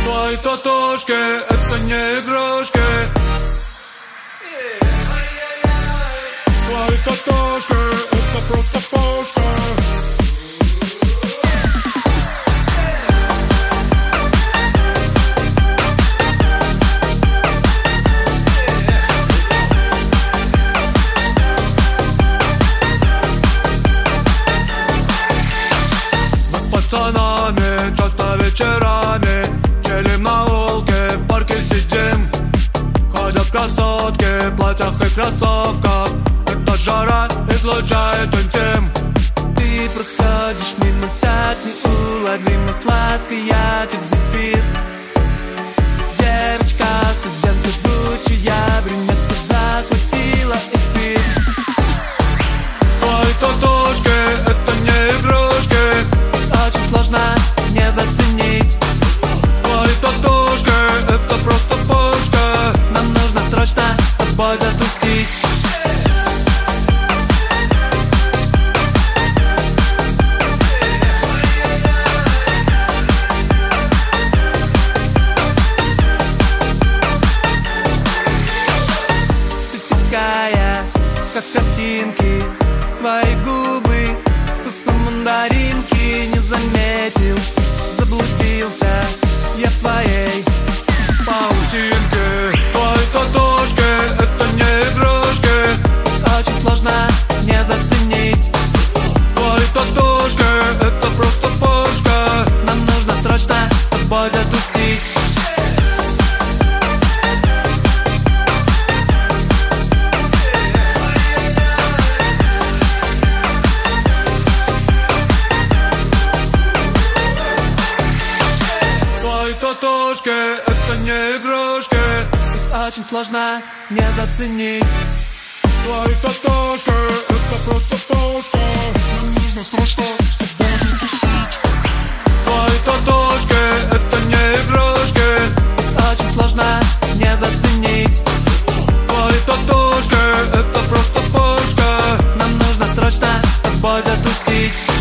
Твои татушки — это не игрушки. Твои татушки — это просто пушка. Мы с пацанами часто вечерами чилим на улке, в парке сидим. Ходят красотки в платьях и кроссовках. Эта жара излучает интим. Ты проходишь мимо так неуловимо сладкая, как зефир. Девочка, студентка жгучая, брюнетка захватила эфир. Твои татушки — это не игрушки. Очень сложно не заценить. Твои татушки — это просто пушка. Нам нужно срочно с тобой затусить. Ты такая, как с картинки. Твои губы вкусом мандаринки. Не заметил, заблудился я в твоей Паутинки. Твои татушки — это не игрушки. очень сложно не заценить. Твои татушки — это просто пушка. Нам нужно срочно с тобой затусить. Твои татушки — это не игрушки. Очень сложно не заценить. Твои татушки — это просто пушка. Нам нужно срочно с тобой затусить. Твои татушки — это не игрушки. Очень сложно не заценить. Твои татушки — это просто пушка. Нам нужно срочно с тобой затусить.